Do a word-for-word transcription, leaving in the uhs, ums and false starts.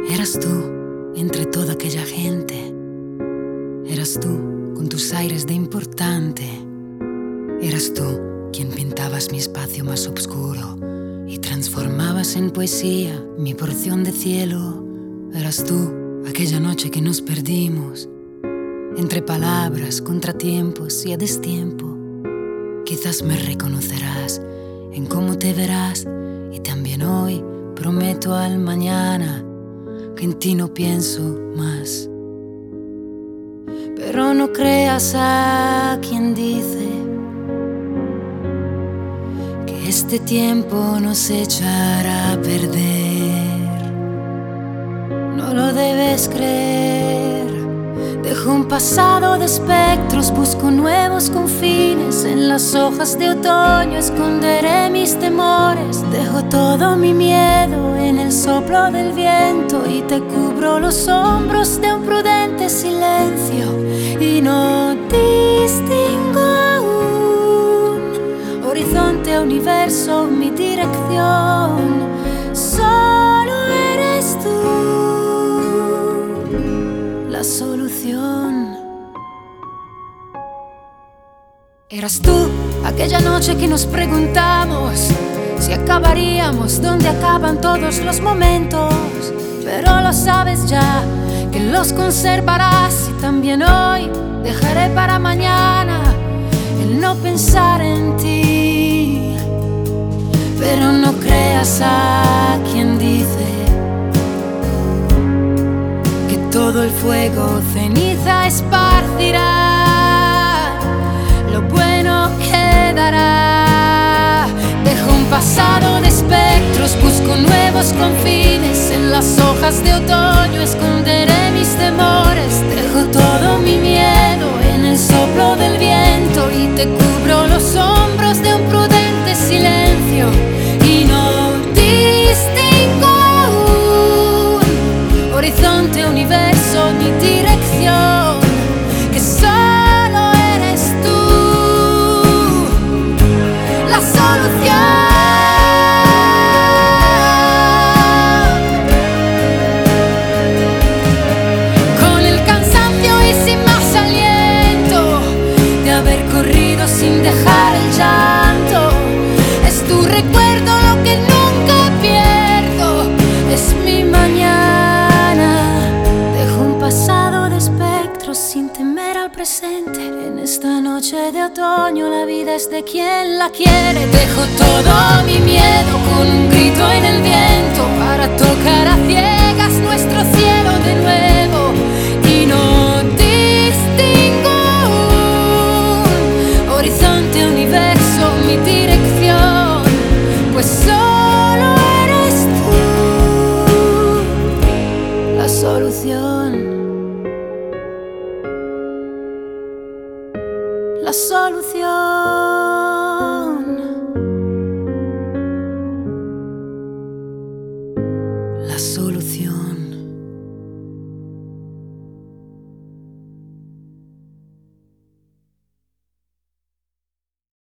Eras tú entre toda aquella gente. Eras tú con tus aires de importante. Eras tú quien pintabas mi espacio más oscuro y transformabas en poesía mi porción de cielo. Eras tú aquella noche que nos perdimos entre palabras, contratiempos y a destiempo. Quizás me reconocerás en cómo te verás, y también hoy prometo al mañana que en ti no pienso más. Pero no creas a quien dice que este tiempo nos echará a perder. No lo debes creer. Dejo un pasado de espectros, busco nuevos confines. En las hojas de otoño esconderé mis temores. Dejo todo mi miedo en el soplo del viento y te cubro los hombros de un prudente silencio. Y no distingo aún horizonte, universo, mi dirección. Solo eres tú la solución. Eras tú aquella noche que nos preguntamos si acabaríamos donde acaban todos los momentos. Pero lo sabes ya, que los conservarás, y también hoy dejaré para mañana el no pensar en ti. Pero no creas a quien dice que todo el fuego ceniza esparcirá. Lo bueno quedará. Dejo un pasado de espectros, busco nuevos confines. En las hojas de otoño esconderé mis temores. Dejo todo mi miedo en el soplo del viento y te cubro los hombros de un prudente silencio. Y no distingo aún horizonte, universo, mi dirección. Que solo eres tú la solución. Sin dejar el llanto, es tu recuerdo lo que nunca pierdo, es mi mañana. Dejo un pasado de espectros sin temer al presente. En esta noche de otoño la vida es de quien la quiere. Dejo todo mi miedo con un grito